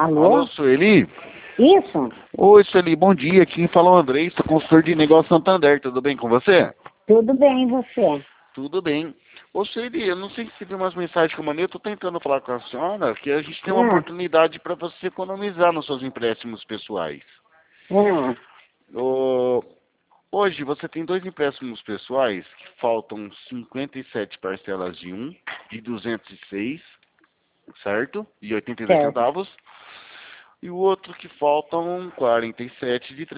Alô, Alô? Sueli? Isso? Oi, Sueli, bom dia. Quem fala é o Andrei, sou consultor de negócio Santander. Tudo bem com você? Tudo bem, e você? Tudo bem. Ô, Sueli, eu não sei se viu umas mensagens que eu mandei. Eu tô tentando falar com a senhora que a gente tem uma Ah, oportunidade para você economizar nos seus empréstimos pessoais. ah, Ô, hoje você tem dois empréstimos pessoais que faltam 57 parcelas de um, de 206, certo? E 82 certo, centavos. E o outro que faltam 47 de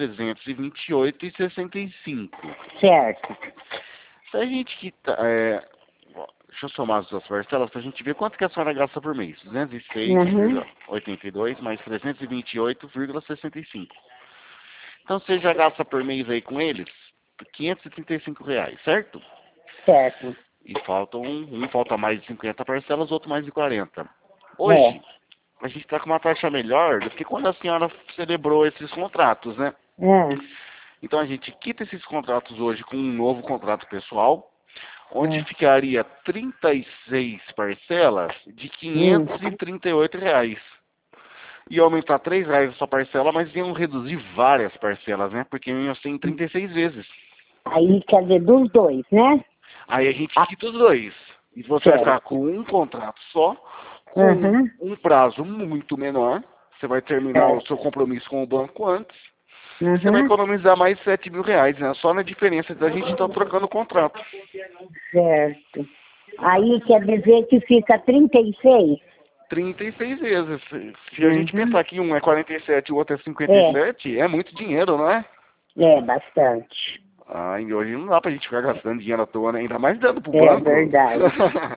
328,65. certo. Se a gente quitar, deixa eu somar as duas parcelas para a gente ver quanto que a senhora gasta por mês. Uhum, 206,82 mais 328,65. Então você já gasta por mês aí com eles R$ 535, certo? certo. E faltam um falta mais de 50 parcelas, outro mais de 40. É. Hoje, a gente está com uma taxa melhor do que quando a senhora celebrou esses contratos, né? Ah, Então a gente quita esses contratos hoje com um novo contrato pessoal, onde ah, ficaria 36 parcelas de hum. R$ 538. E aumentar R$ 3 a sua parcela, mas iam reduzir várias parcelas, né? Porque iam ser em 36 vezes. Aí quer dizer dos dois, né? Aí a gente Ah, quita os dois. E você vai ficar certo. com um contrato só, com Uhum, um prazo muito menor. Você vai terminar o certo. seu compromisso com o banco antes. E você vai Uhum, economizar mais R$ 7.000, né? Só na diferença da gente estar trocando o contrato. certo. Aí quer dizer que fica 36? 36 vezes. Se a gente Uhum. pensar que um é 47 e o outro é É, 57, é muito dinheiro, não é? é bastante. Ah, e hoje não dá pra gente ficar gastando dinheiro à toa, né? Ainda mais dando pro É banco. verdade.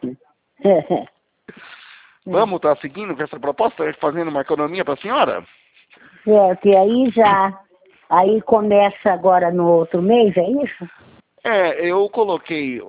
Vamos estar seguindo com essa proposta, fazendo uma economia pra senhora? Certo, e aí já, aí começa agora no outro mês, é isso? Eu coloquei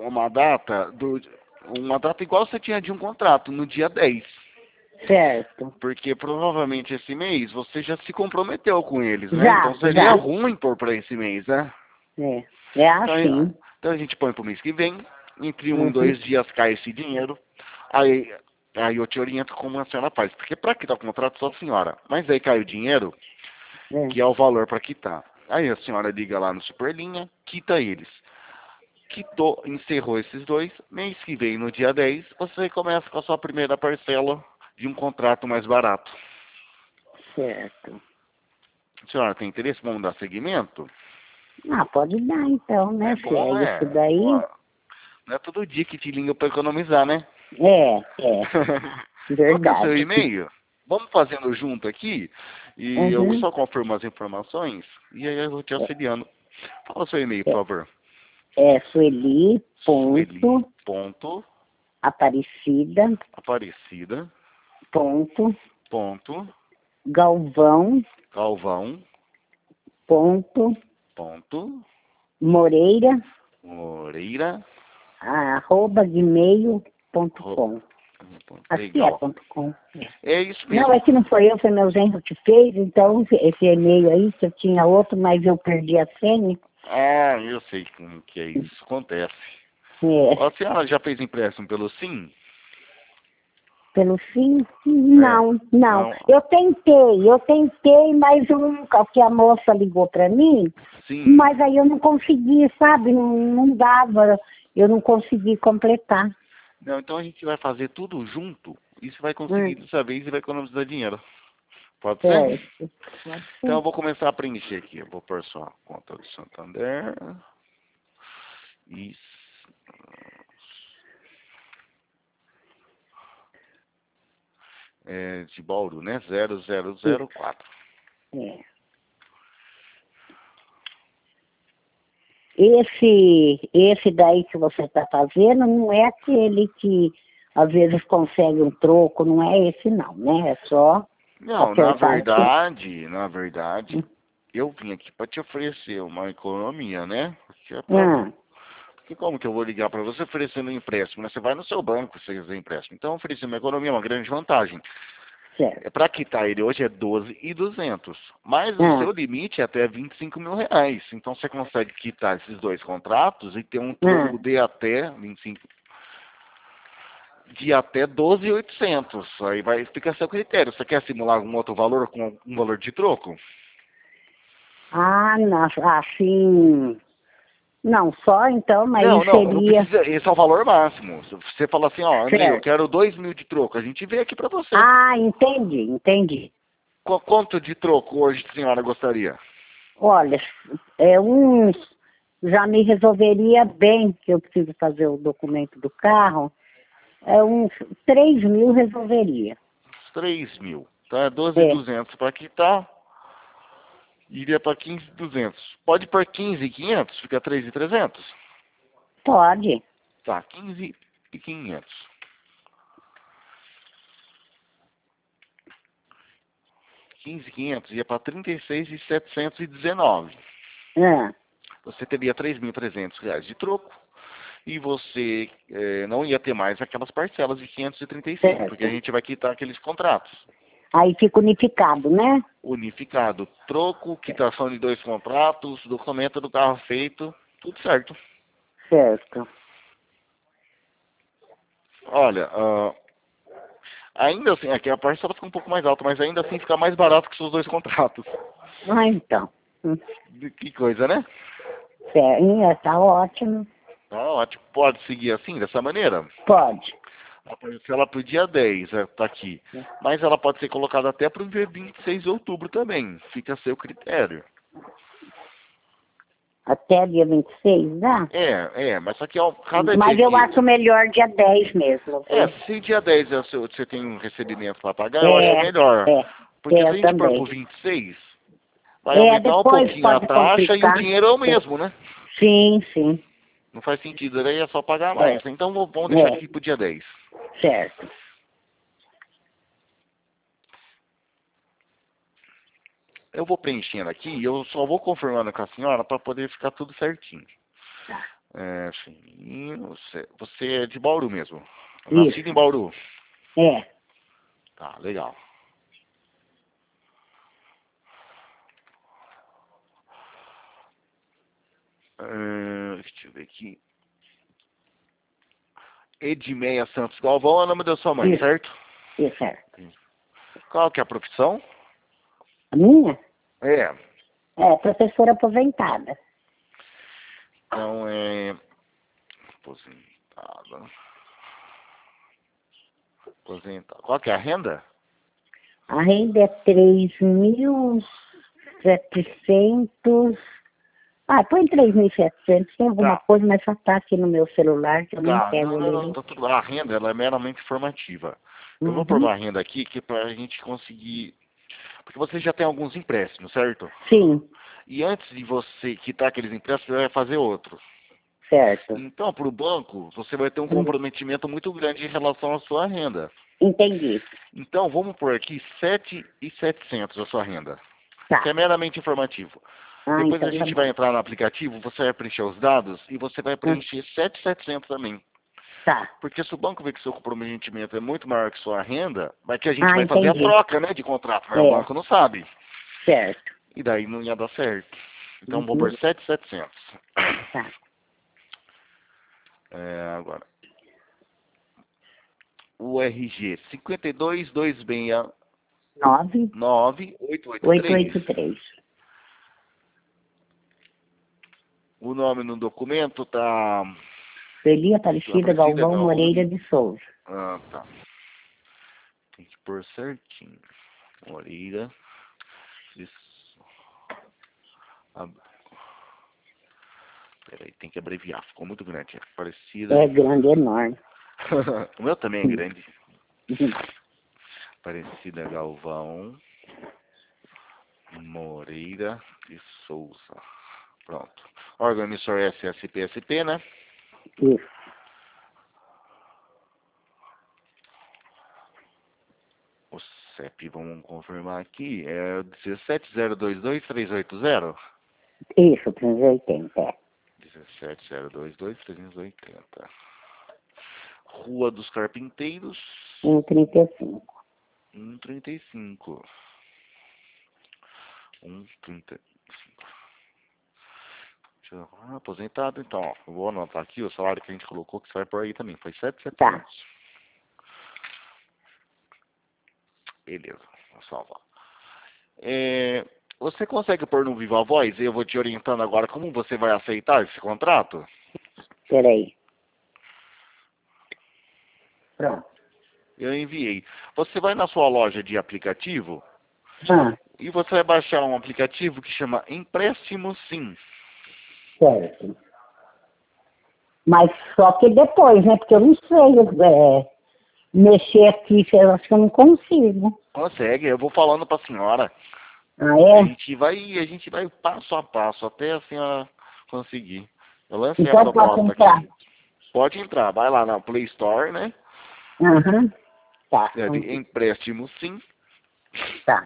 uma data igual você tinha de um contrato, no dia 10. Certo. Porque provavelmente esse mês você já se comprometeu com eles, né? Então Já, seria já. ruim pôr para esse mês, né? É, é Então, assim. então a gente põe pro mês que vem, entre um e Uhum. 2 dias cai esse dinheiro, aí, aí eu te oriento como a senhora faz. Porque para quitar o contrato só a senhora, mas aí cai o dinheiro, É. que é o valor para quitar. Aí a senhora liga lá no Superlinha, quita eles. Quitou, encerrou esses dois, mês que vem, no dia 10, você começa com a sua primeira parcela de um contrato mais barato. Certo. A senhora tem interesse? Vamos dar seguimento? Ah, pode dar então, É né? Se é bom, isso né? daí. Não é todo dia que te liga para economizar, né? É, Qual que é o seu verdade. e-mail? Vamos fazendo junto aqui e eu Uhum. só confirmo as informações e aí eu vou te auxiliando. Fala o seu e-mail, por É, favor. é Sueli Sueli ponto ponto Aparecida Aparecida ponto ponto Galvão Galvão ponto ponto Moreira Moreira. arroba gmail ponto ro- com. Acho que é Legal. ponto .com. É isso Não, é mesmo. que não foi eu, foi meu genro que fez, então esse e-mail aí, que eu tinha outro, mas eu perdi a senha. Ah, eu sei como que é isso. Acontece. É, Ó, a senhora já fez empréstimo pelo Sim? pelo fim, É. não, não. Não. Eu tentei, mas eu nunca, porque a moça ligou para mim, Sim. mas aí eu não consegui, sabe? Não, não dava, eu não consegui completar. Não, então a gente vai fazer tudo junto e você vai conseguir Hum, dessa vez e vai economizar dinheiro. Pode ser? certo, pode Então ser. eu vou começar a preencher aqui. Eu vou pôr só conta do Santander. Isso. É de Bauru, né? Isso, 0004. é. Esse daí que você está fazendo não é aquele que às vezes consegue um troco, não é esse não, né? É só Não, acertar o que. na verdade, eu vim aqui para te oferecer uma economia, né? Ah, Porque como que eu vou ligar para você oferecendo um empréstimo, né? Você vai no seu banco se você quiser empréstimo. Então, oferecer uma economia é uma grande vantagem. certo. Para quitar ele hoje é 12.200, mas o Ah, seu limite é até R$ 25.000. Então você consegue quitar esses dois contratos e ter um ah, troco de até 25. de até 12.800. Aí vai ficar a seu critério. Você quer simular algum outro valor com um valor de troco? Ah, não, assim... Não, só então, mas Não, não seria... precisa. Esse é o valor máximo. Se você fala assim, ó, Andrei, eu Certo. quero 2.000 de troco, a gente vê aqui pra você. Ah, entendi. Quanto de troco hoje a senhora gostaria? Olha, já me resolveria bem, que eu preciso fazer o documento do carro, uns 3.000 resolveria. 3.000. Então é É, 12.200 para quitar. Iria para 15.200. Pode pôr 15.500, fica 3.300. pode. Tá, 15.500. 15.500 ia para 36.719. Ah, Você teria 3.300 reais de troco e você não ia ter mais aquelas parcelas de 535, porque a certo. gente vai quitar aqueles contratos. Aí fica unificado, né? Unificado, troco, quitação de 2 contratos, documento do carro feito, tudo certo. Certo. Olha, ainda assim, aqui a parcela fica um pouco mais alta, mas ainda assim fica mais barato que seus 2 contratos. Ah, então. Que coisa, né? Certo, tá ótimo. Tá ótimo. Pode seguir assim, dessa maneira? Pode. A parcela para o dia 10 tá aqui. Mas ela pode ser colocada até para o dia 26 de outubro também. Fica a seu critério. Até dia 26, dá? Mas só que ó, cada dia Mas eu que... acho melhor dia 10 mesmo, viu? Se dia 10 você tem um recebimento para pagar, eu acho É, melhor. é, Porque se a eu gente pôr para também. o 26, vai aumentar um Depois pouquinho a pode taxa e o complicar. dinheiro é o mesmo, né? Sim, Não faz sentido, daí é só pagar é, mais. Então vamos deixar é, aqui pro dia 10. certo. Eu vou preenchendo aqui e eu só vou confirmando com a senhora para poder ficar tudo certinho. Tá. Fininho, você é de Bauru mesmo. Nascido em Isso, Bauru. é. Tá, legal. Deixa eu ver aqui. Edmeia Santos Galvão é o nome da sua mãe, Isso, certo? certo. Qual que é a profissão? A minha? É. É, professora aposentada. Então é. Aposentada. Aposentada. Qual que é a renda? A renda é 3.700. Ah, põe 3.700. Tem alguma Tá. coisa, mas só tá aqui no meu celular que eu nem Tá, pego não, ele. tá tudo. A renda ela é meramente informativa. Eu vou Uhum. provar a renda aqui que pra gente conseguir. Porque você já tem alguns empréstimos, certo? Sim, E antes de você quitar aqueles empréstimos, você vai fazer outros. certo. Então, para o banco, você vai ter um Hum, comprometimento muito grande em relação à sua renda. Entendi. Então, vamos por aqui 7.700 a sua renda, que Tá. é meramente informativo. Ah, Depois a então tá gente vai bom. entrar no aplicativo, você vai preencher os dados e você vai Hum, preencher 7.700 também. Tá. Porque se o banco vê que seu comprometimento é muito maior que sua renda, vai que a gente Ah, vai fazer a entendi. troca, né, de contrato, mas o É, banco não sabe. certo. E daí não ia dar certo. Então vou por Uhum. 7.700. Tá. Agora, o RG 5226 9, 9883. 883. O nome no documento tá Sueli Aparecida Aparecida Galvão Galvão Moreira de. de Souza. Ah, tá. Tem que pôr certinho. Moreira. Isso. Peraí, tem que abreviar. Ficou muito grande. Aparecida. É grande, enorme. O meu também é grande. Uhum. Aparecida Galvão Moreira de Souza. Pronto. Órgão emissor SSPSP, né? Isso. O CEP, vamos confirmar aqui, é 17022-380. Isso, 380. É. 17022-380. Rua dos Carpinteiros, 135. 135. 135. Aposentado, então, ó, eu vou anotar aqui o salário que a gente colocou, que você vai por aí também, foi Tá. 7.700. Beleza, vou salvar. Você consegue pôr no Viva Voz? Eu vou te orientando agora como você vai aceitar esse contrato? Peraí. Pronto. Eu enviei. Você vai na sua loja de aplicativo Ah, e você vai baixar um aplicativo que chama Empréstimo Sim. certo. Mas só que depois, né? Porque eu não sei mexer aqui, eu acho que eu não consigo. Consegue, eu vou falando para a senhora. Ah, A é? gente vai passo a passo até a senhora conseguir. Eu lancei a Então pode proposta entrar. aqui. Pode entrar, vai lá na Play Store, né? Aham. Tá. Escreve Empréstimo Sim. Tá.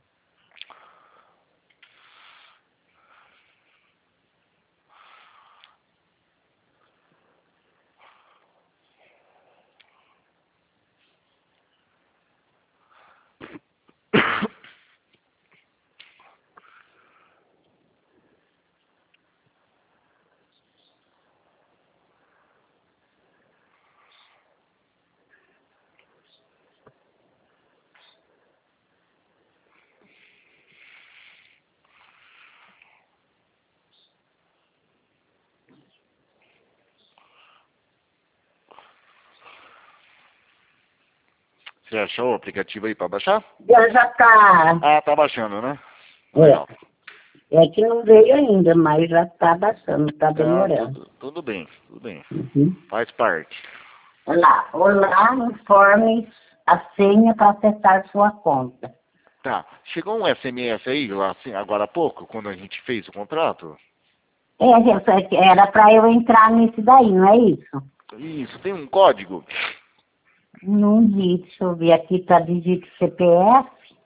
Você achou o aplicativo aí para baixar? Já tá. Ah, tá baixando, né? É. Legal. É que não veio ainda, mas já tá baixando, tá Ah, demorando. tudo bem, tudo bem. Uhum. Faz parte. Olha lá. Olá, informe a senha para acessar sua conta. Tá. Chegou um SMS aí, assim, agora há pouco, quando a gente fez o contrato? Era para eu entrar nesse daí, não é isso? Isso, tem um código? Não vi, deixa eu ver aqui, tá digito CPF.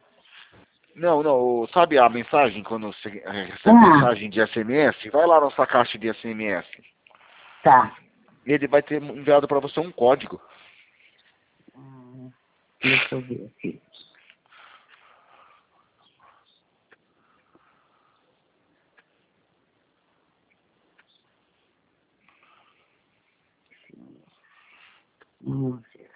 Não, sabe a mensagem, quando você recebe Ah, mensagem de SMS? Vai lá na sua caixa de SMS. tá. Ele vai ter enviado para você um código. Deixa eu ver aqui. Vamos ver.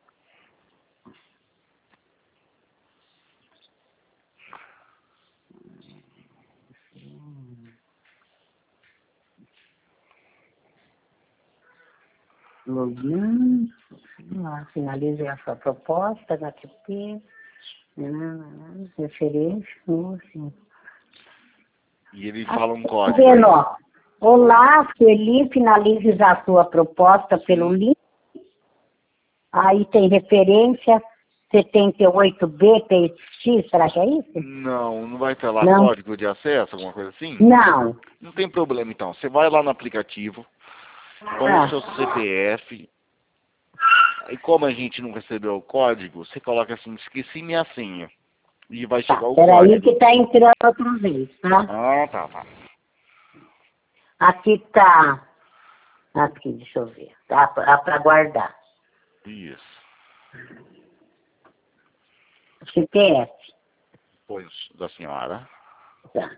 Login. Finalize a sua proposta, HTTP. Referência, assim. E ele fala um Tá código vendo, aí. ó? Olá, Felipe, finalize a sua proposta pelo Sim. link. Aí tem referência 78B, PX, será que é isso? Não vai ter lá Não. código de acesso, alguma coisa assim? Não. Não tem problema então. Você vai lá no aplicativo, põe o Ah, seu CPF, e como a gente não recebeu o código, você coloca assim, esqueci minha senha. E vai tá, chegar o peraí código. que tá entrando outra vez, tá? Ah, tá. Aqui tá. Aqui, deixa eu ver. Tá pra guardar. Isso. CPF. Põe o da senhora. Tá.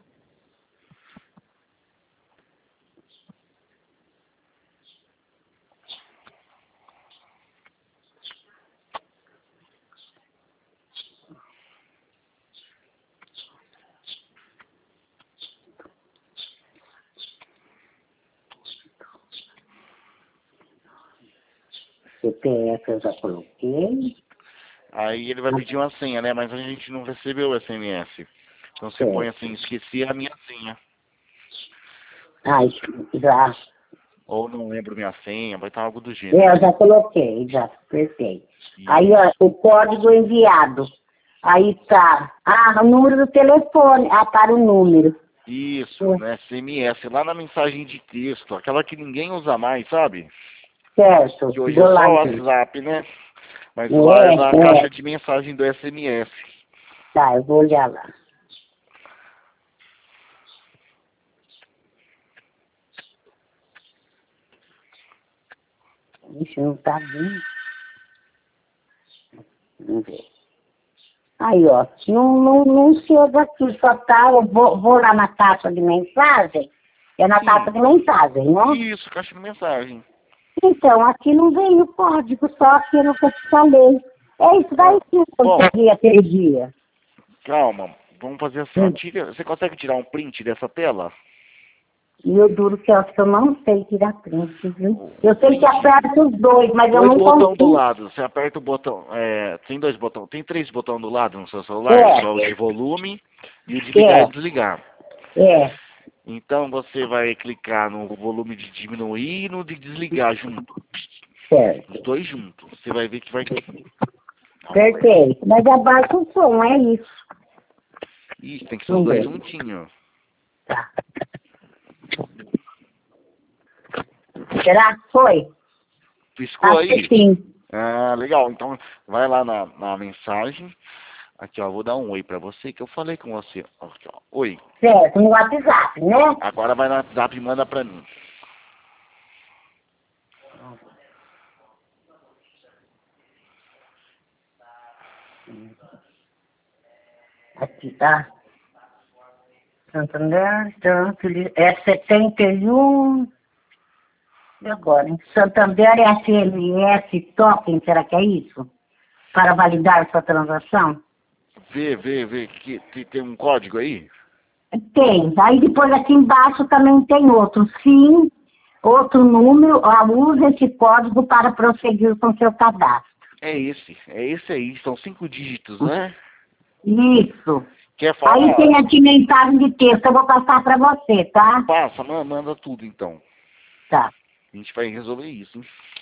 CPF eu já coloquei. Aí ele vai pedir uma senha, né? Mas a gente não recebeu o SMS. Então você põe Certo. assim, esqueci a minha senha. Ah, já. Ou não lembro minha senha, vai estar algo do gênero. Eu já coloquei, já, perfeito. Aí, ó, Isso. o código enviado. Aí tá. Ah, o número do telefone. Ah, para o número. Isso, né? SMS, lá na mensagem de texto, aquela que ninguém usa mais, sabe? Certo. Que hoje é Vou lá, só o então. WhatsApp, né? Mas lá é na caixa de mensagem do SMS. Tá, eu vou olhar lá. Ixi, não tá vindo. Vamos ver. Aí, ó, não chega aqui, só tá, eu vou lá na caixa de mensagem, é na caixa Sim. de mensagem, né? Isso, caixa de mensagem. Então, aqui não veio o código, só aquilo que eu te falei. É isso daí que eu Bom, consegui aquele dia. calma. Vamos fazer assim, ó. Você consegue tirar um print dessa tela? E eu duro que eu acho que eu não sei tirar print, viu? Eu sei que Print. aperta os dois, mas eu Dois não botões do consigo. lado. Você aperta o botão. Tem dois botões. Tem três botões do lado no seu celular. É, Que é o de volume e o de ligar e desligar. é, Então você vai clicar no volume de diminuir e no de desligar junto. certo. Os dois juntos. Você vai ver que vai. Perfeito. Mas abaixa o som, é isso. Ih, tem que ser os dois juntinhos. Tá. Será que foi? Piscou Acho aí? que sim. Ah, legal. Então vai lá na mensagem. Aqui, ó. Vou dar um oi pra você que eu falei com você. Aqui, ó. Oi. Certo, no WhatsApp, né? Agora vai no WhatsApp e manda pra mim. Aqui, tá? Santander, é 71. E agora, hein? Santander SMS Token, será que é isso? Para validar sua transação? Vê que tem um código aí? Tem. Aí depois aqui embaixo também tem outro. Sim, outro número. Use esse código para prosseguir com seu cadastro. É esse aí. São 5 dígitos, né? Isso. Quer Aí falar? tem aqui mensagem de texto. Eu vou passar para você, tá? Passa, manda tudo então. Tá. A gente vai resolver isso, hein?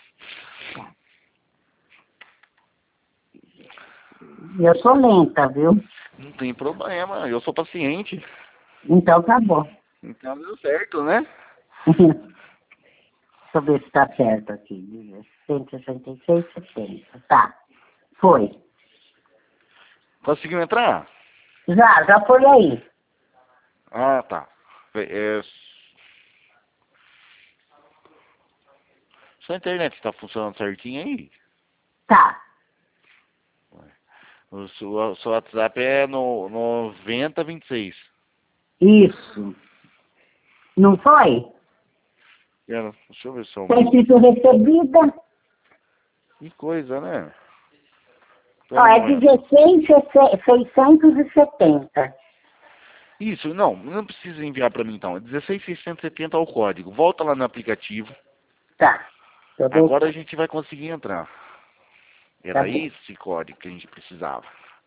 Eu sou lenta, viu? Não tem problema, eu sou paciente. Então tá bom. Então deu certo, né? Deixa eu ver se tá certo aqui. 166,70. Tá. Foi. Conseguiu entrar? Já foi aí. Ah, tá. Sua internet está funcionando certinho aí? Tá. O seu WhatsApp é no 9026. Isso. Não foi? Deixa eu ver se eu Tem mando. sido recebida. Que coisa, né? Ó, Espera um é momento. 16,670. Isso, não precisa enviar para mim então. É 16670 o código. Volta lá no aplicativo. Tá. Eu vou... Agora a gente vai conseguir entrar. Tá Era bom. esse código que a gente precisava.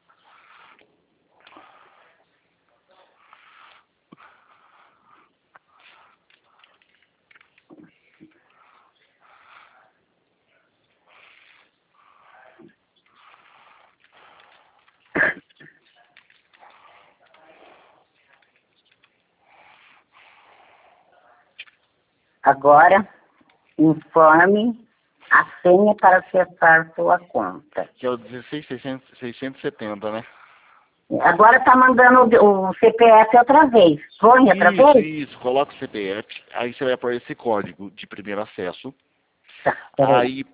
Agora, informe a senha para acessar sua conta. Que é o 16670, né? Agora tá mandando o CPF outra vez. Põe outra vez? Isso. Coloca o CPF. Aí você vai pôr esse código de primeiro acesso. Tá, peraí. Aí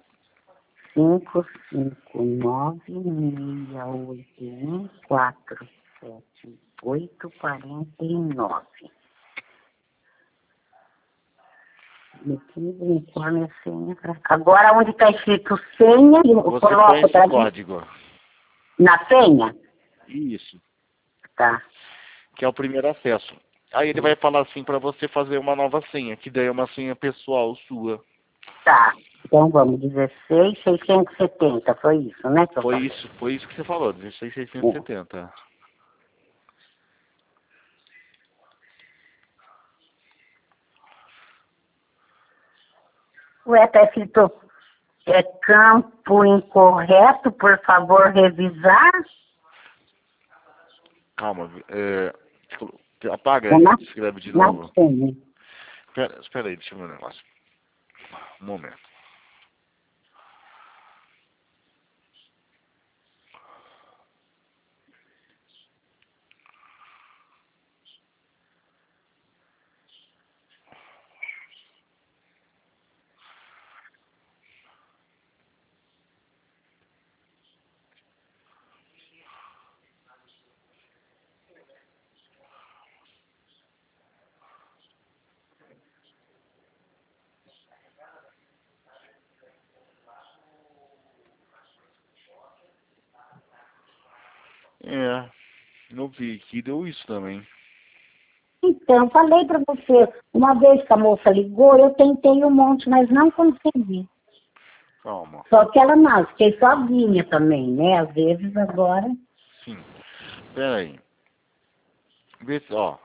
559-6147849. Informe a senha. Agora, onde está escrito senha, eu você põe coloco esse pra código. na senha? Isso. Tá. Que é o primeiro acesso. Aí ele vai falar assim para você fazer uma nova senha, que daí é uma senha pessoal sua. Tá. Então vamos, 16,670, foi isso, né? Que eu falei? Foi isso que você falou, 16670. Ué, tá escrito campo incorreto, por favor, revisar. Calma, apaga É aí, na, escreve de na novo. senha. Espera aí, deixa eu ver um negócio. Um momento. É, não vi que deu isso também. Então, falei para você, uma vez que a moça ligou, eu tentei um monte, mas não consegui. Calma. Só que ela não, fiquei sozinha também, né? Às vezes agora. Sim. Pera aí. Vê se, ó.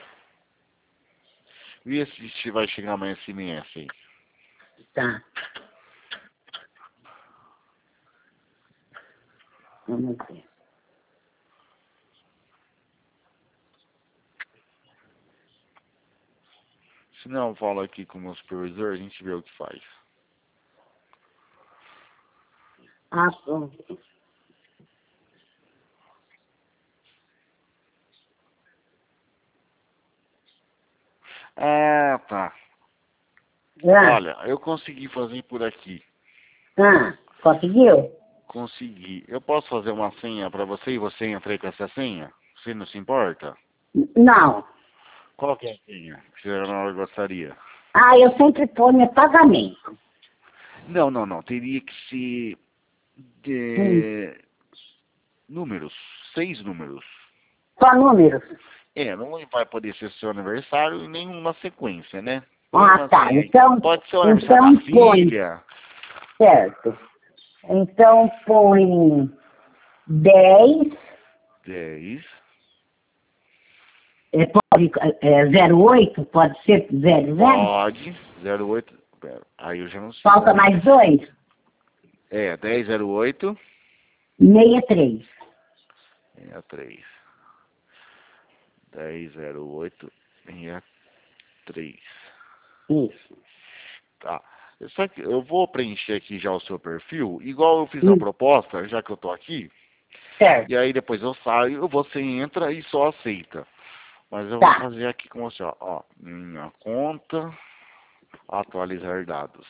Vê se vai chegar amanhã SMS aí. Tá. Vamos ver. Se não, fala aqui com o meu supervisor, a gente vê o que faz. Ah, pronto. Ah, tá. Ah, Olha, eu consegui fazer por aqui. conseguiu? Consegui. Eu posso fazer uma senha pra você e você entra aí com essa senha? Você não se importa? Não. Qual que é a senha que você não gostaria? Ah, eu sempre ponho pagamento. Não, não, não. Teria que ser Hum. de números. 6 números. Só números. É, não vai poder ser seu aniversário em nenhuma sequência, né? Põe Ah, uma tá. senha aí. Então, Pode ser o aniversário então da põe, filha. certo. Então põe 10, 10. pode, 08, pode ser 00. Pode. 08. Pera, aí eu já não sei. Falta mais 2, É, 1008. 63. 63. 1008. 63. Isso. Tá. Só que eu vou preencher aqui já o seu perfil, igual eu fiz a Isso. proposta, já que eu tô aqui. Certo. E aí depois eu saio, você entra e só aceita. Mas eu vou Tá. fazer aqui com você, ó. Minha conta, atualizar dados.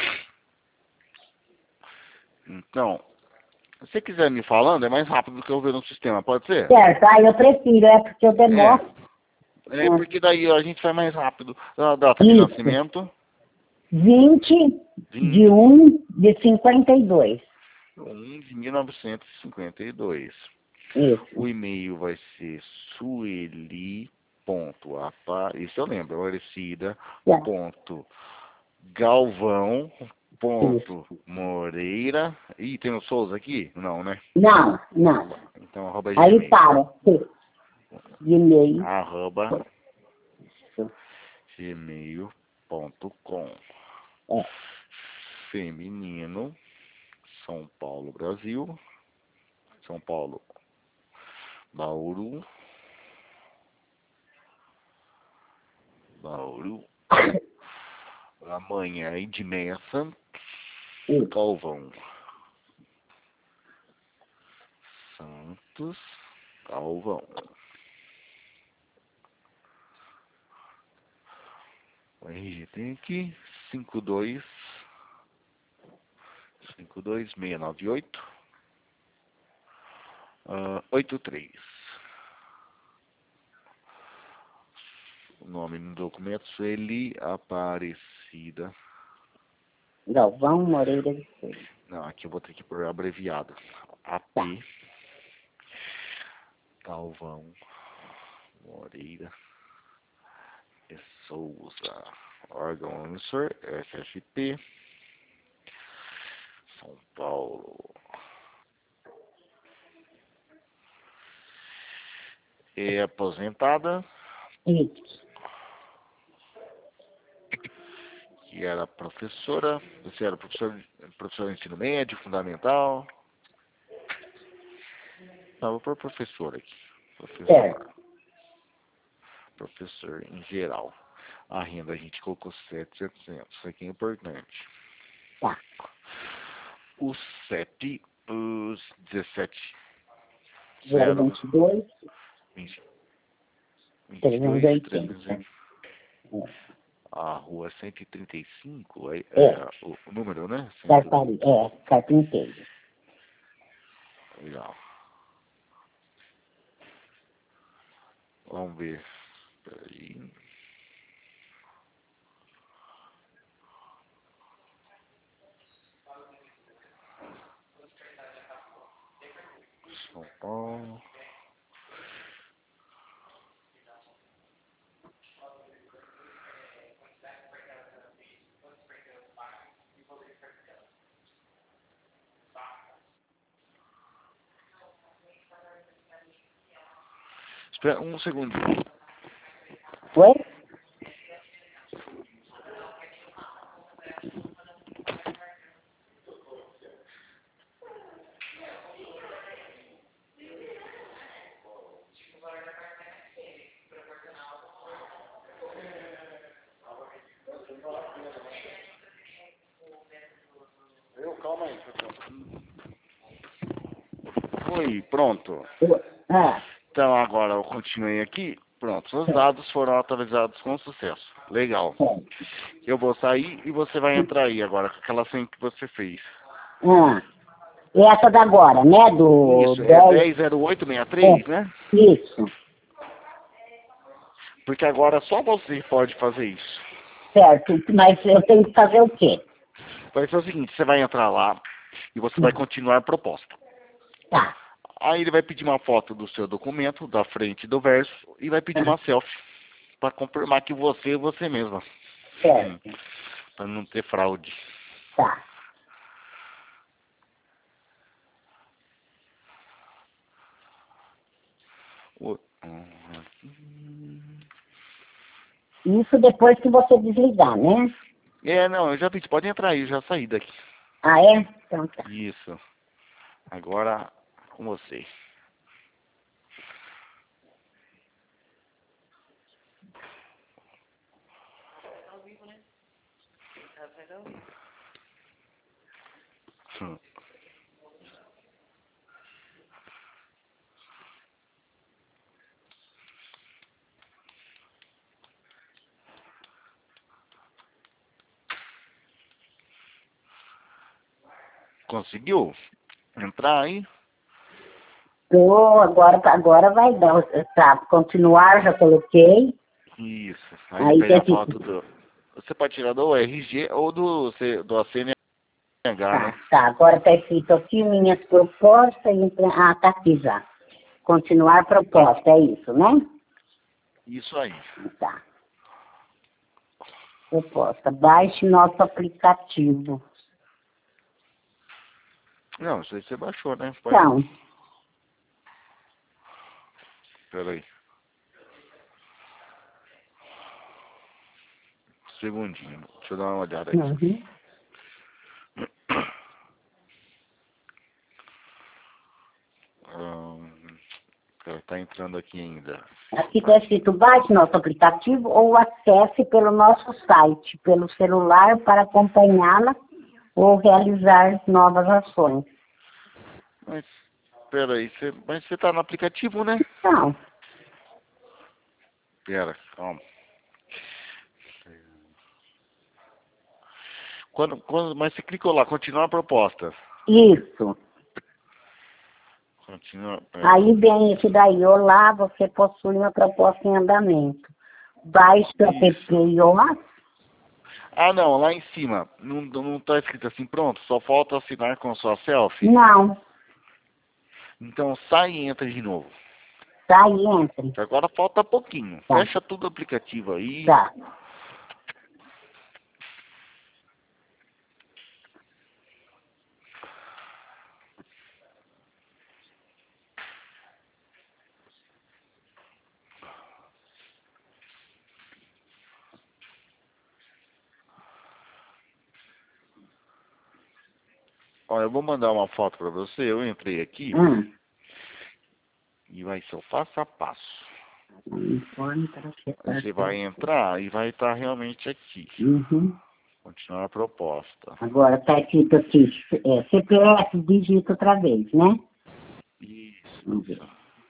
Então, se você quiser me falando, é mais rápido do que eu ver no sistema, pode ser? Certo. Ah, eu prefiro, porque eu É. demoro. É porque daí a gente vai mais rápido. A data de Isso. nascimento, 20 de 20 1 de 52. 1 de 1952. O Isso. e-mail vai ser isso eu lembro, Aparecida, Tá. ponto, Galvão, Isso. ponto, Moreira, ih, tem o Souza aqui? Não, né? Não, não. Então, arroba Aí gmail, para. E-mail. arroba Isso. gmail.com. É. Feminino, São Paulo, Brasil, São Paulo, Bauru, Bauru, amanhã Edmeia Santos, Isso. Galvão, Santos, Galvão. O RG tem aqui 52698 83. O nome no documento Sueli Aparecida. Galvão Moreira de Souza. Não, aqui eu vou ter que pôr abreviado. Tá. AP Galvão Moreira de Souza. Órgão emissor FFP São Paulo. É aposentada, Isso. que era professora. Você era professor de ensino médio, fundamental. Não, vou pôr professor aqui. Professor. Certo. Professor em geral. A renda a gente colocou 7.700. Isso aqui é importante. Tá. Os 17, 0, 022, 20, 22, 380. 300. A rua 135, É. o número, né? Carpari, carpinteiro. Legal. Vamos ver. Peraí. São Paulo. Espera um segundinho. Oi? Calma aí, Oi, pronto. Ah, Então agora eu continuei aqui. Pronto, seus dados foram atualizados com sucesso. Legal. certo. Eu vou sair e você vai entrar aí agora com aquela senha que você fez. Ah, essa da agora, né? Do Isso, é 10. 100863, né? Isso, Porque agora só você pode fazer isso. certo. Mas eu tenho que fazer o quê? Vai ser o seguinte, você vai entrar lá e você vai continuar a proposta. Tá, Aí ele vai pedir uma foto do seu documento, da frente e do verso, e vai pedir uma selfie para confirmar que você é você mesma. certo. Para não ter fraude. Tá. Isso depois que você desligar, né? Não, eu já pedi, pode entrar aí, eu já saí daqui. Ah, é? Então tá. Isso. Agora com você. Hum. Conseguiu entrar aí? Tô, agora vai dar. Tá, continuar, já coloquei. Isso. Aí ele Aí pede tem a que. foto do. Você pode tirar do RG ou do CNH, Tá, né? tá. Agora tá escrito aqui minhas propostas. Ah, tá aqui já. Continuar Tá. proposta, é isso, né? Isso aí. Tá. Proposta. Baixe nosso aplicativo. Não, isso aí você baixou, né? Pode. Então, Pera aí. Um segundinho. Deixa eu dar uma olhada aqui. uhum. Tá entrando aqui ainda. Aqui está escrito baixe nosso aplicativo ou acesse pelo nosso site, pelo celular para acompanhá-la ou realizar novas ações. Mas, pera aí, mas você tá no aplicativo, né? Então, Pera, calma. Mas você clicou lá, continuar a proposta. isso. Continua. Aí vem esse daí, olá, você possui uma proposta em andamento. Baixe o app Isso. iOS. Ah, não, lá em cima. Não tá escrito assim, pronto, só falta assinar com sua selfie. Não, Então sai e entra de novo. tá aí, entre. Agora falta pouquinho. Tá, Fecha tudo o aplicativo aí. tá. Olha, eu vou mandar uma foto pra você. Eu entrei aqui Hum. e vai ser o passo a passo. Informe para Você vai entrar e vai estar realmente aqui. Uhum. Continuar a proposta. Agora está escrito aqui, CPF, digita outra vez, né? Isso. Vamos ver.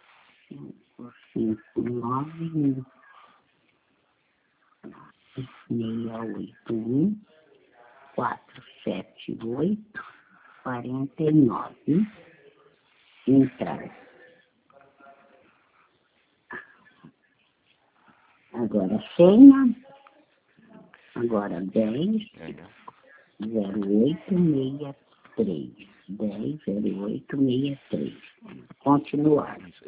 5, 9, 681, 478, 49. Entrar. Agora senha. Agora 10, É. 0863. 10, 0863. Continuar. Isso.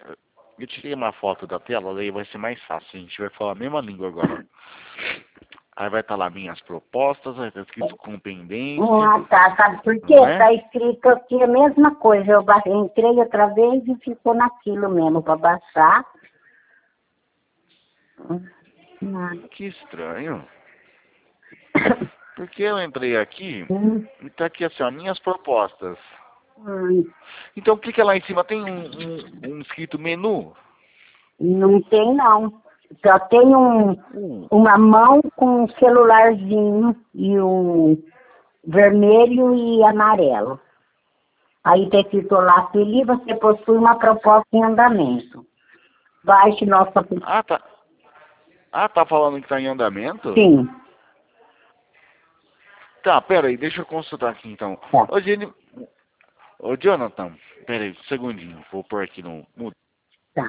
Eu tirei uma foto da tela, daí vai ser mais fácil. A gente vai falar a mesma língua agora. Aí vai estar lá minhas propostas, vai estar escrito com pendência. Ah, tá. Sabe por quê? Não é? Tá escrito aqui a mesma coisa. Eu entrei outra vez e ficou naquilo mesmo, para baixar. Nada. Que estranho. Porque eu entrei aqui e tá aqui assim, ó, minhas propostas. Então clica lá em cima, tem um escrito menu. Não tem, não. Só tem uma mão com um celularzinho e um vermelho e amarelo. Aí tem escrito lá, feliz, você possui uma proposta em andamento. Baixe nossa... Ah, tá. Ah, tá falando que tá em andamento? Sim. Tá, pera aí, deixa eu consultar aqui então. Tá. Ô Jonathan, pera aí, um segundinho, vou pôr aqui no mudo. Tá.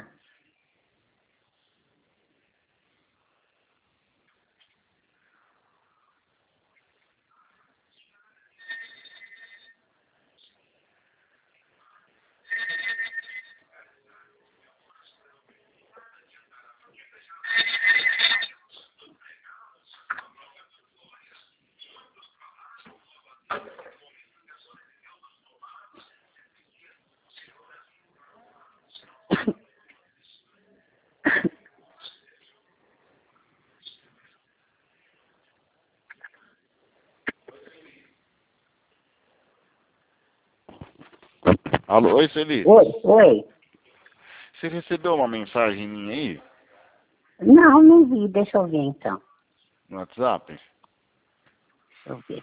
Alô, oi Feliz. Oi. Você recebeu uma mensagem minha aí Não, não vi. Deixa eu ver, então. no WhatsApp? Deixa eu ver.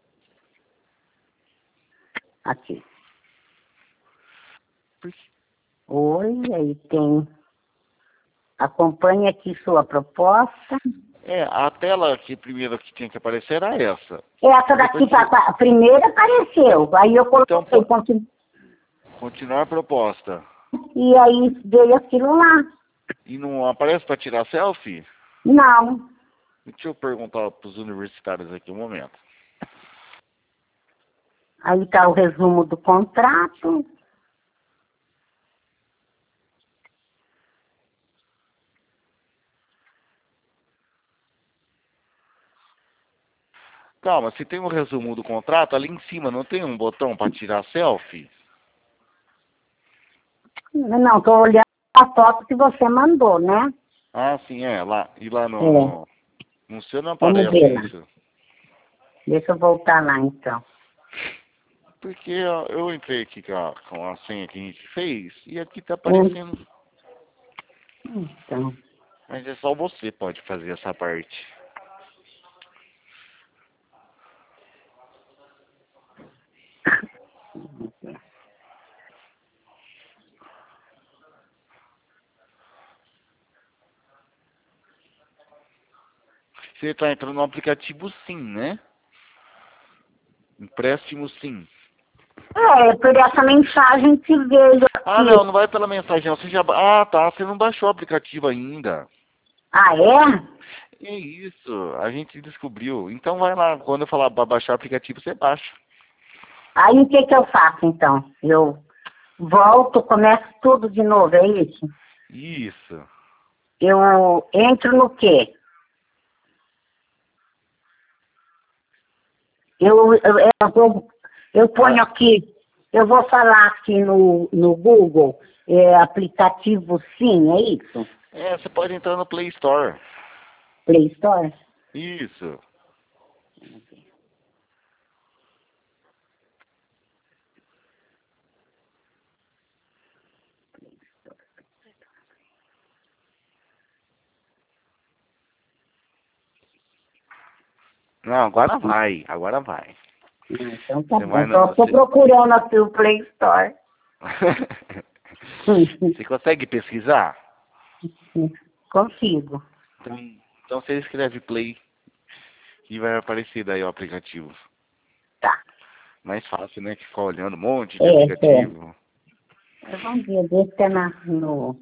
Aqui. Por quê? Oi, aí tem... Acompanhe aqui sua proposta. É, a tela que primeiro que tinha que aparecer era essa. Essa daqui, Depois você- a primeira apareceu. Aí eu Então, coloquei, continuar a proposta. e aí veio aquilo lá. E não aparece para tirar selfie? Não. Deixa eu perguntar para os universitários aqui um momento. Aí está o resumo do contrato. Calma, se tem um resumo do contrato, ali em cima não tem um botão para tirar selfie? Não, estou olhando a foto que você mandou, né? Ah, sim, é. Lá, e lá É. no seu não Vamos aparece ver lá. isso. Deixa eu voltar lá, então. Porque ó, eu entrei aqui com a senha que a gente fez e aqui tá aparecendo. Então, Mas é só você pode fazer essa parte. Você tá entrando no aplicativo sim, né? Empréstimo sim. por essa mensagem que veio Ah, aqui. não vai pela mensagem, não. Você já... Ah, tá. Você não baixou o aplicativo ainda. Ah, é? É isso. A gente descobriu. Então vai lá. Quando eu falar para baixar o aplicativo, você baixa. Aí o que que eu faço, então? Eu volto, começo tudo de novo, é isso? Isso. Eu entro no quê? Eu ponho Ah, aqui, eu vou falar aqui no Google, aplicativo sim, é isso? você pode entrar no Play Store. Play Store? Isso. Não, agora vai. Agora vai. Então tá Você bom, vai então estou procurando aqui o Play Store. Você consegue pesquisar? Consigo. Então você escreve Play e vai aparecer daí o aplicativo. Tá. Mais fácil, né? Que ficar olhando um monte de É. aplicativo. Vamos ver, deixa eu no...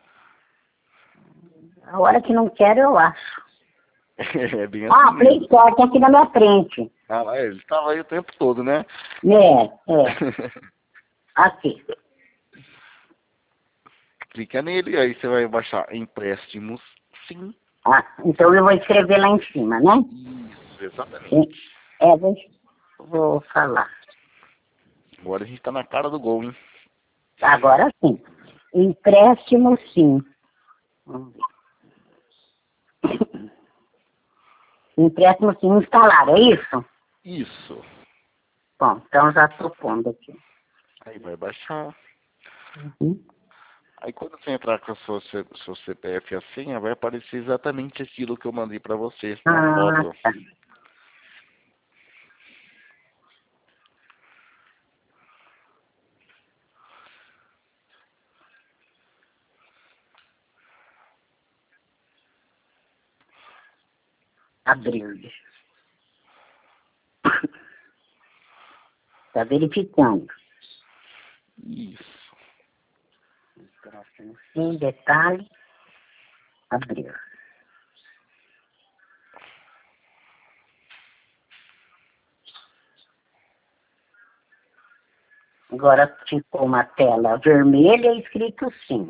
A hora que não quero, eu acho. É bem Ah, assim Play mesmo. Store, tá aqui na minha frente. Ah, ele estava aí o tempo todo, né? É. Aqui. Clica nele, aí você vai baixar empréstimos sim. Ah, então eu vou escrever lá em cima, né? Isso, exatamente. Vou falar. Agora a gente tá na cara do gol, hein? Agora sim. Empréstimo sim. Vamos ver. Empréstimo sim instalar, é isso? Isso. Bom, então já estou pondo aqui. Aí vai baixar. Uhum. Aí quando você entrar com a seu CPF e a senha, vai aparecer exatamente aquilo que eu mandei pra você na foto. Tá. Abriu. Está verificando. Isso. Sim, detalhe. Abriu. Agora ficou uma tela vermelha escrito sim.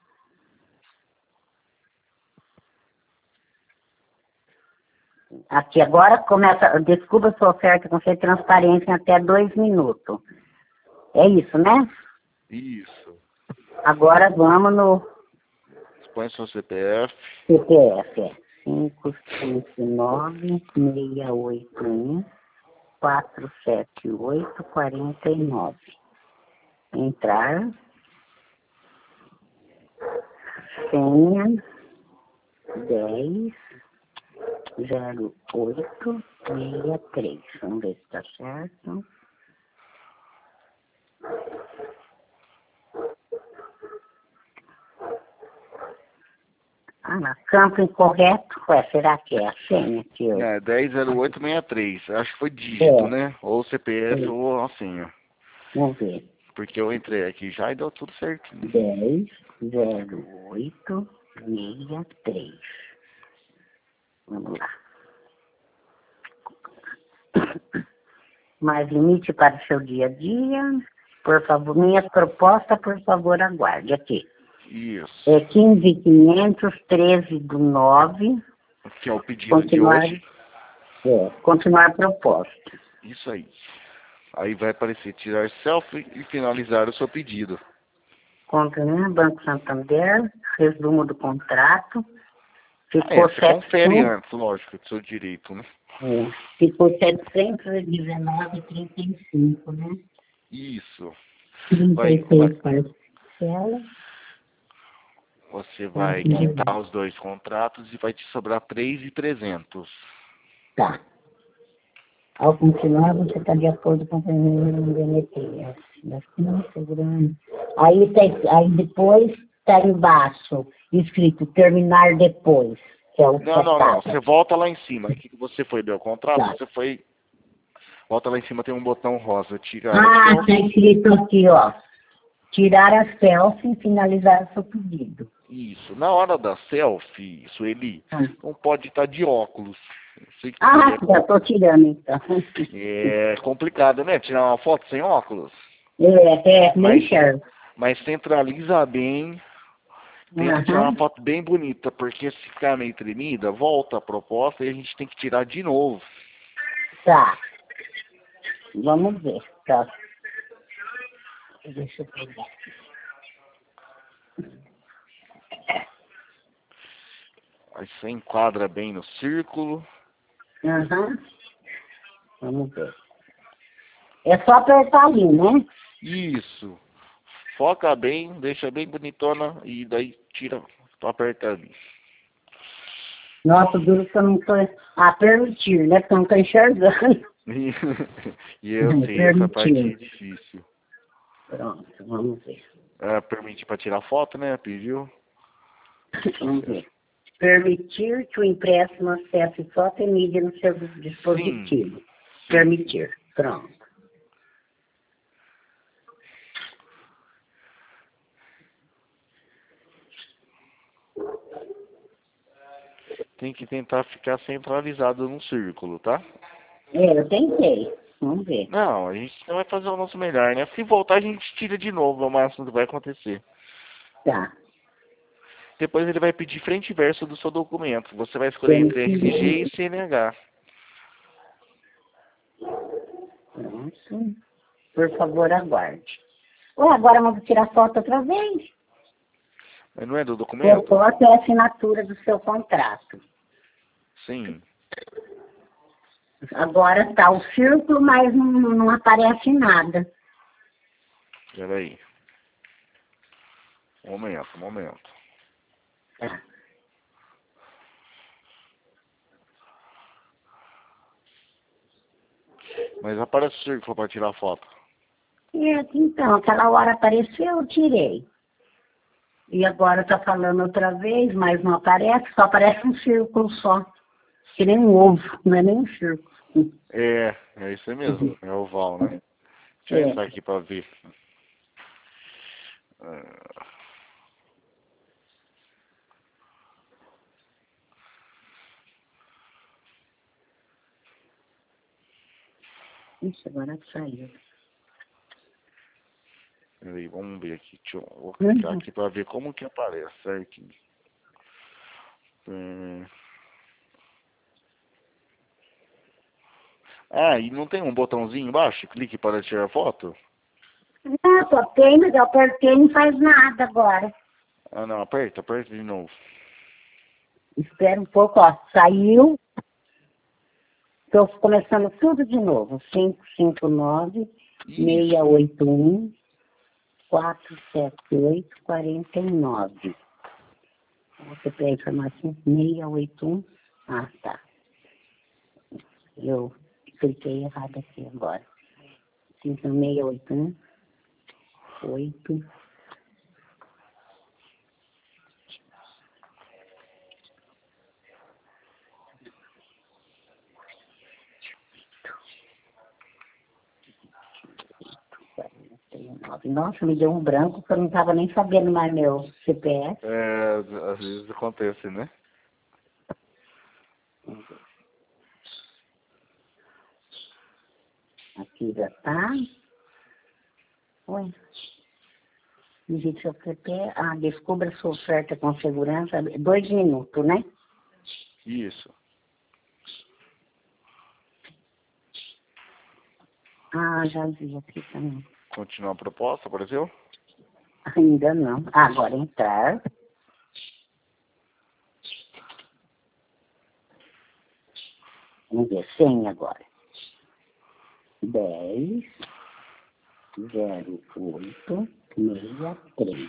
Aqui agora começa, descubra sua oferta com ser transparência em até 2 minutos. É isso, né? Isso. Agora vamos no Põe seu CPF. CPF. 559-681-478-49. Entrar. Senha 10-08-63. Vamos ver se está certo. Ah, campo incorreto. Ué, será que é a senha que eu... É, 100863. Acho que foi dígito, né? Ou CPF É. ou a senha. Vamos ver. Porque eu entrei aqui já e deu tudo certinho. 10-08-63. Vamos lá. Mais limite para o seu dia a dia. Por favor, minhas propostas, por favor, aguarde aqui. Isso. É 15.500, 13/9. Que é o pedido Continuar, de hoje. continuar proposta. Isso aí. Aí vai aparecer tirar selfie e finalizar o seu pedido. Conta, né? Banco Santander, resumo do contrato. Ficou Você confere 700, antes, lógico, do seu direito, né? ficou 719,35, né? Isso. Vai, 36 parcelas. você vai quitar os dois contratos e vai te sobrar 3.300. Tá. Ao continuar, você está de acordo com o BNT. Aí depois está embaixo, escrito terminar depois, que é o Não. Você volta lá em cima. Aqui que você foi ver o contrato, Tá. você foi... Volta lá em cima, tem um botão rosa. Tirar Ah, a está selfie. escrito aqui, ó. Tirar a selfie e finalizar o seu pedido. Isso. Na hora da selfie, Sueli, não pode estar de óculos. Eu sei que Já estou tirando, então. é complicado, né? Tirar uma foto sem óculos. Nem enxergo. Mas centraliza bem. Tenta tirar uma foto bem bonita, porque se ficar meio tremida, volta a proposta e a gente tem que tirar de novo. Tá. Vamos ver. Tá. Deixa eu pegar. Aí você enquadra bem no círculo. Vamos ver. É só apertar ali, né? Isso. Foca bem, deixa bem bonitona e daí tira, tô apertando. Nossa, duro que eu não tô... permitir, né? Porque eu não tô enxergando. E eu sei, essa parte é difícil. Pronto, vamos ver. Permitir para tirar foto, né? Pediu. Vamos ver. Permitir que o empréstimo acesse foto e mídia no seu dispositivo. Sim. Permitir. Pronto. Tem que tentar ficar centralizado num círculo, tá? Eu tentei. Vamos ver. Não, a gente vai fazer o nosso melhor, né? Se voltar, a gente tira de novo, é o máximo que vai acontecer. Tá. Depois ele vai pedir frente e verso do seu documento. Você vai escolher entre RG e CNH. Pronto. Por favor, aguarde. Ou agora vamos tirar foto outra vez? Mas não é do documento? A foto é a assinatura do seu contrato. Sim. Agora está o círculo, mas não aparece nada. Espera aí. Um momento. Tá. Mas aparece o círculo para tirar foto. Então, aquela hora apareceu, eu tirei. E agora está falando outra vez, mas não aparece, só aparece um círculo só. Que nem um ovo, não é nem um círculo. É isso aí mesmo. É oval, né? Deixa eu entrar aqui para ver. Isso, agora saiu. Peraí, vamos ver aqui. Vou clicar aqui para ver como que aparece certinho. E não tem um botãozinho embaixo? Clique para tirar foto? Não, só tem, mas eu apertei e não faz nada agora. Ah, não, aperta de novo. Espera um pouco, ó, saiu. Estou começando tudo de novo. 559-681-478-49. Você pega a informação 681. Ah, tá. Eu cliquei errado aqui agora. 681, 8. Nossa, me deu um branco que eu não estava nem sabendo mais meu CPF. Às vezes acontece, né? Aqui já tá. Oi. Digite seu CPF. Descubra sua oferta com segurança. 2 minutos, né? Isso. Já vi aqui também. Continuar a proposta, apareceu? Ainda não. Agora entrar. Vamos ver, senha agora. 10-08-63.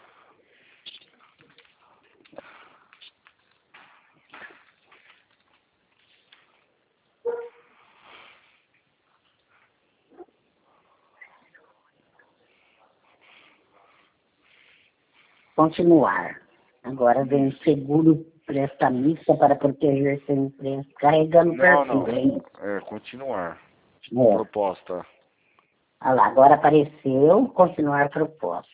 Continuar. Agora vem seguro prestamista para proteger seu emprego. Carregando o perfil, hein? Continuar. Proposta. Olha lá, agora apareceu continuar proposta.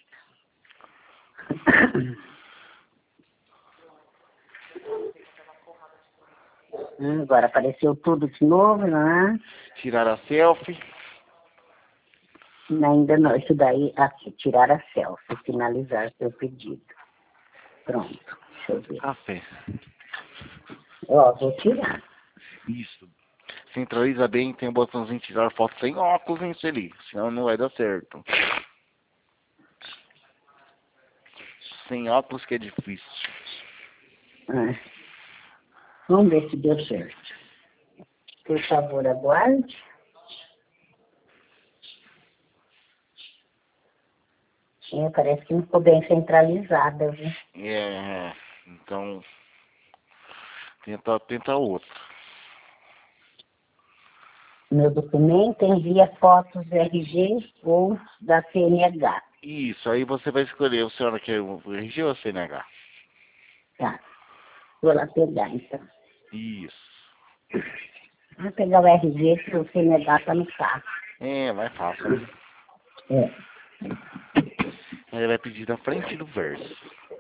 Agora apareceu tudo de novo, né? Tirar a selfie. Ainda não, isso daí, aqui, tirar a selfie, finalizar seu pedido. Pronto, deixa eu ver. Café. Vou tirar. Isso. Centraliza bem, tem o botãozinho tirar foto sem óculos, hein, Celi? Senão não vai dar certo. Sem óculos que é difícil. Vamos ver se deu certo. Por favor, aguarde. Parece que não ficou bem centralizada, viu? Então, tenta outro. Meu documento envia fotos RG ou da CNH. Isso, aí você vai escolher, a senhora quer o RG ou a CNH? Tá, vou lá pegar então. Isso. Vou pegar o RG, que o CNH tá no carro. Mais fácil. Aí vai pedir na frente do verso.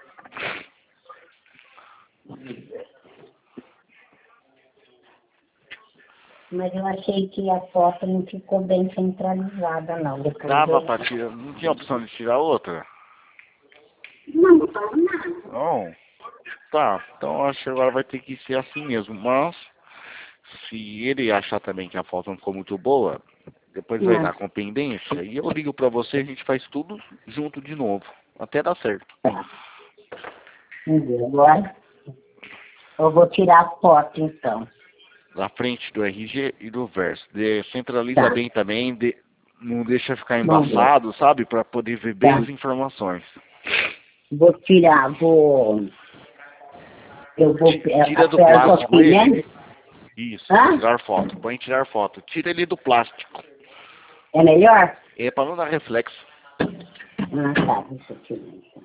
Mas eu achei que a foto não ficou bem centralizada, não. Dava pra tirar, não tinha opção de tirar outra? Não faz nada. Não. Tá, então acho que agora vai ter que ser assim mesmo. Mas, se ele achar também que a foto não ficou muito boa, depois vai dar com pendência. E eu ligo pra você e a gente faz tudo junto de novo. Até dar certo. Tá. Agora eu vou tirar a foto, então. Da frente do RG e do verso. Centraliza bem também, não deixa ficar embaçado, sabe? Pra poder ver bem as informações. Vou tirar, eu vou Tira do plástico ele. Isso, tirar foto. Põe tirar foto. Tira ele do plástico. É melhor? É pra não dar reflexo. Ah, tá. Deixa eu tirar então.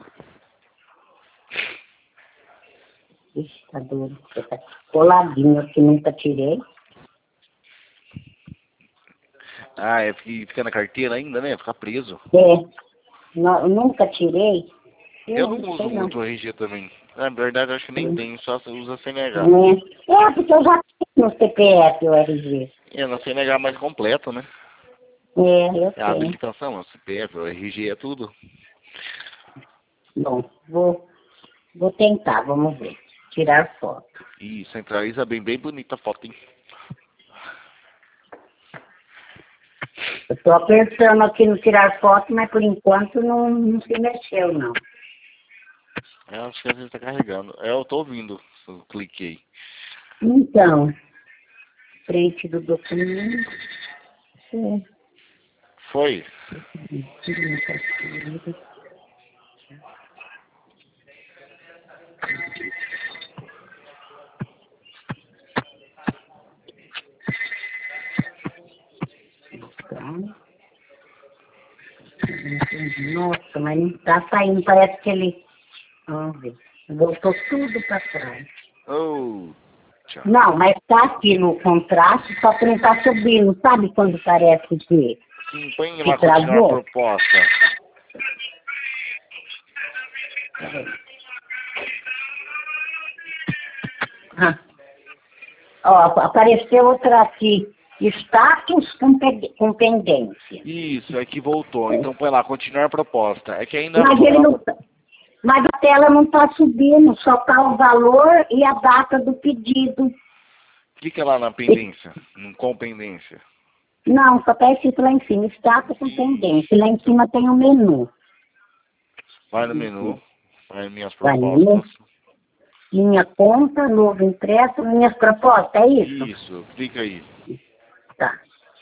Ixi, tá doido. Tá coladinho aqui, nunca tirei. Ah, é porque fica na carteira ainda, né? Fica preso. Eu nunca tirei. Eu não uso muito o RG também. Na verdade, acho que nem tem, só você usa CNH. Porque eu já tenho no CPF o RG. Na CNH é mais completo, né? Eu É a habilitação, o CPF, o RG é tudo. Bom, vou tentar, vamos ver. Tirar foto. E centraliza bem bonita a foto, hein? Eu tô apertando aqui no tirar foto, mas por enquanto não se mexeu, não. Eu acho que às vezes tá carregando. Eu tô ouvindo, eu cliquei. Então, frente do documento. Foi? Nossa, mas não tá saindo, parece que ele... Vamos ver. Voltou tudo para trás. Não, mas tá aqui no contraste, só que não tá subindo. Sabe quando parece que Sim, põe lá continuar a proposta. Apareceu outra aqui. Status com pendência. Isso, é que voltou. Então põe lá, continuar a proposta. É que ainda mas ele não... Mas a tela não está subindo, só está o valor e a data do pedido. Clica lá na pendência, com pendência. Não, só está escrito lá em cima, status com pendência. Lá em cima tem o menu. Vai no menu, vai em minhas propostas. Minha conta, novo impresso, minhas propostas, é isso? Isso, clica aí. Tá.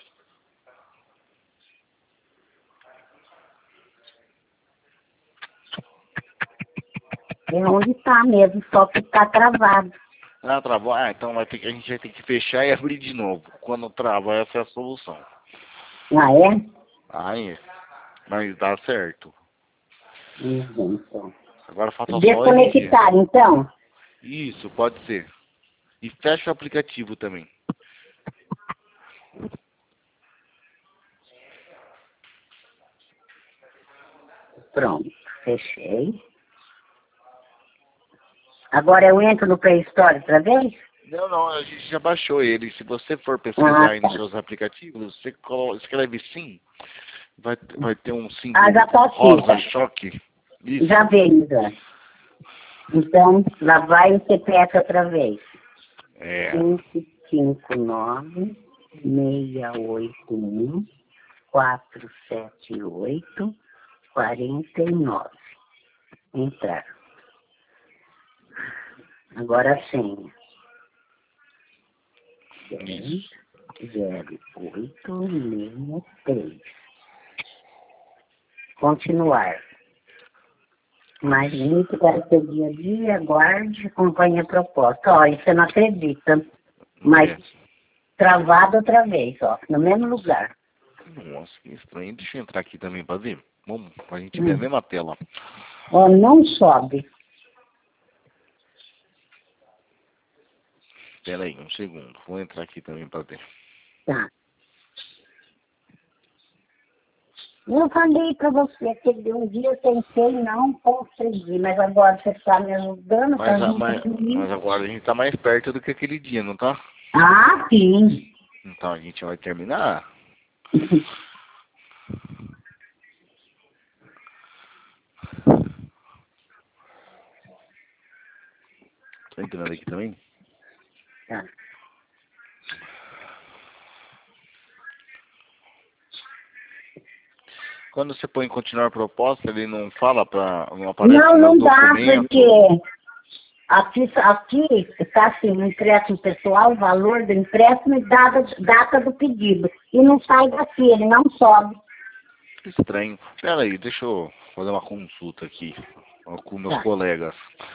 É onde está mesmo, só que está travado. Ah, travou? Ah, então a gente vai ter que fechar e abrir de novo. Quando trava, essa é a solução. Ah, é? Aí, mas dá certo. Então. Agora falta só desconectar, então? Isso, pode ser. E fecha o aplicativo também. Pronto, fechei. Agora eu entro no Play Store outra vez? Não, a gente já baixou ele. Se você for pesquisar aí nos seus aplicativos, você escreve sim, vai ter um símbolo rosa choque. Isso. Já veio, já. Então, lá vai o CPF outra vez. 559-681-478-49. Entrar. Agora a senha. 10-0863. Continuar. Mais limite para o seu dia a dia, aguarde, acompanhe a proposta. Olha, você não acredita. Mas travado outra vez, ó, no mesmo lugar. Nossa, que estranho. Deixa eu entrar aqui também para ver. Vamos, a gente ver a mesma tela. Ó, não sobe. Espera aí, um segundo. Vou entrar aqui também para ver. Tá. Eu falei para você que um dia eu tentei não consegui, mas agora você está me ajudando. Mas agora a gente está mais perto do que aquele dia, não tá? Ah, sim. Então a gente vai terminar. Tá entrando aqui também? Tá. Quando você põe continuar proposta, ele não fala não aparece Não, no meu não dá, documento? porque aqui está assim, no empréstimo pessoal, o valor do empréstimo e data do pedido. E não sai daqui, ele não sobe. Que estranho. Pera aí, deixa eu fazer uma consulta aqui com meus Tá. colegas.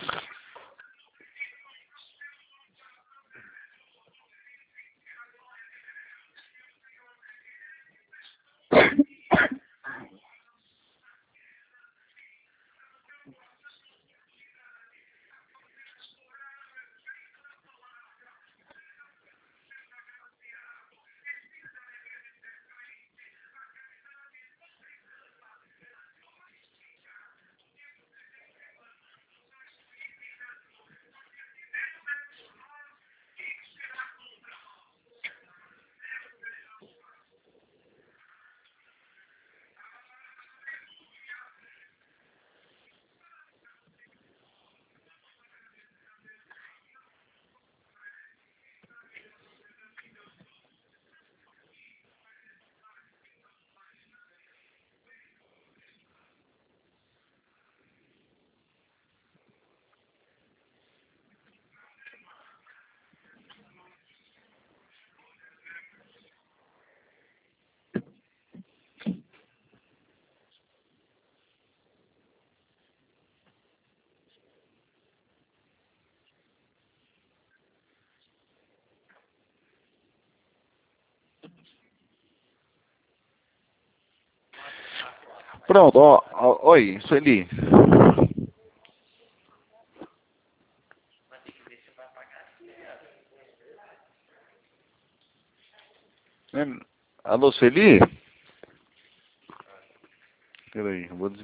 Pronto, oi, Sueli. Alô, Sueli? Peraí, eu vou